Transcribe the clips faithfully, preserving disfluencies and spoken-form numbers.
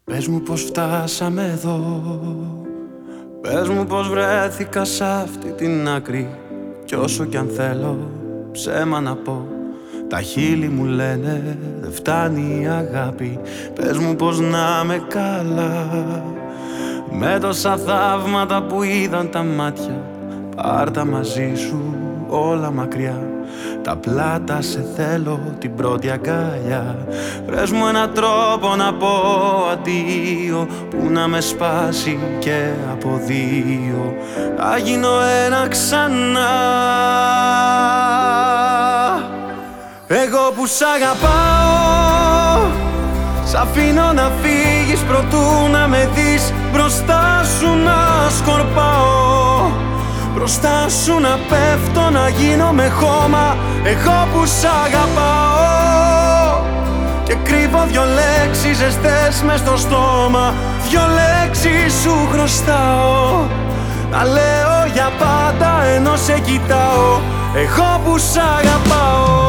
Πες μου πως φτάσαμε εδώ. Πες μου πως βρέθηκα σ' αυτή την άκρη. Κι όσο κι αν θέλω ψέμα να πω, τα χείλη μου λένε δεν φτάνει η αγάπη. Πες μου πως να με καλά, με τόσα θαύματα που είδαν τα μάτια. Πάρ' τα μαζί σου όλα μακριά, τα πλάτα σε θέλω την πρώτη αγκάλια. Βρες μου έναν τρόπο να πω αντίο, που να με σπάσει και από δύο. Θα γίνω ένα ξανά. Εγώ που σ' αγαπάω, σ' αφήνω να φύγεις προτού να με δεις. Μπροστά σου να σκορπάω, μπροστά σου να πέφτω, να γίνω με χώμα. Εγώ που σ' αγαπάω και κρύβω δυο λέξεις ζεστές μες στο στόμα. Δυο λέξεις σου χρωστάω, τα λέω για πάντα ενώ σε κοιτάω. Εγώ που σ' αγαπάω.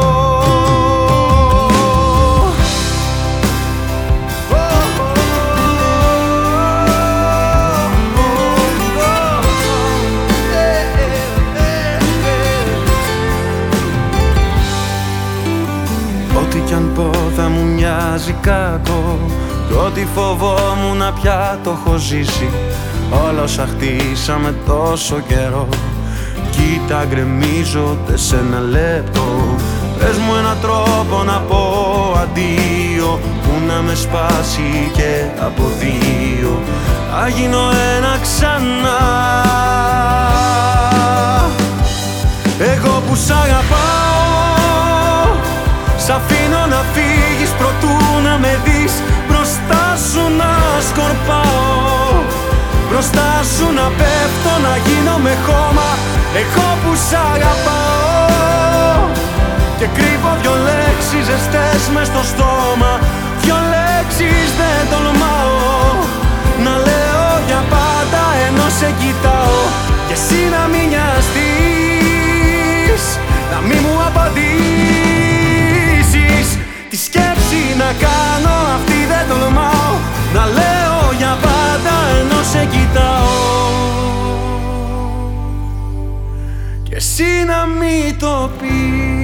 Ό,τι κι αν πω θα μου μοιάζει κακό, κι ό,τι φοβόμουν πια το έχω ζήσει. Όλα όσα χτίσαμε τόσο καιρό, κοίτα γκρεμίζονται σε ένα λεπτό. Πες μου έναν τρόπο να πω αντίο, που να με σπάσει και από δύο. Θα γίνω ένα ξανά. Εγώ που σ' αγαπάω, σ' αφήνω να φύγεις προτού να με δεις. Μπροστά σου να σκορπάω, μπροστά σου να πέφτω, να γίνω με χώμα. Εγώ που σ' αγαπάω και κρύβω δυο λέξεις ζεστές μες στο στόμα. Δυο λέξεις δεν τολμάω να λέω για πάντα ενώ σε κοιτάω. Και εσύ να μην νοιαστείς, να μη μου απαντήσεις. Τη σκέψη να κάνω αυτή δεν τολμάω, να λέω για πάντα ενώ σε κοιτάω. Και εσύ να μην το πεις.